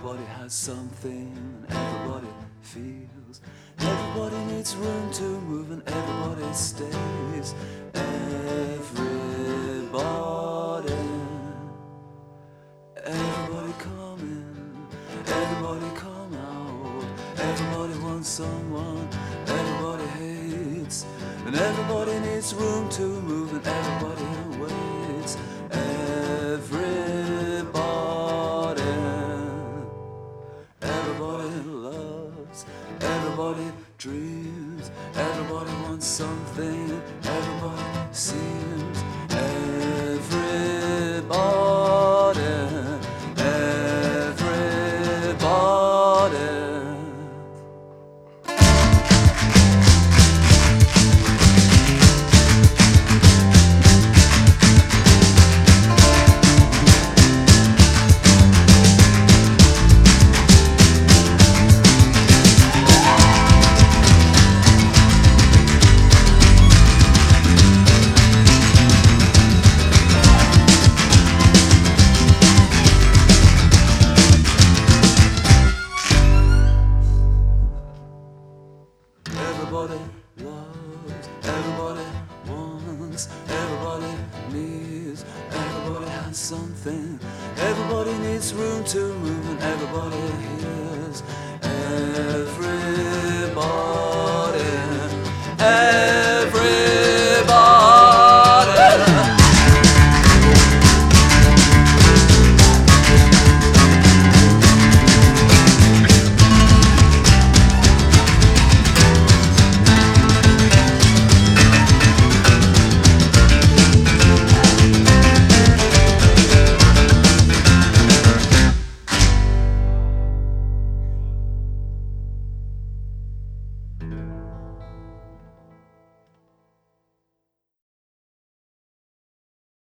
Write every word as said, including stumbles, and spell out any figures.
Everybody has something, and everybody feels. Everybody needs room to move, and everybody stays. Everybody, everybody come in, everybody come out. Everybody wants someone, everybody hates, and everybody needs room to move, and everybody waits. Everybody, everybody loves, everybody dreams, everybody wants something, everybody seems. Everybody, everybody. Everybody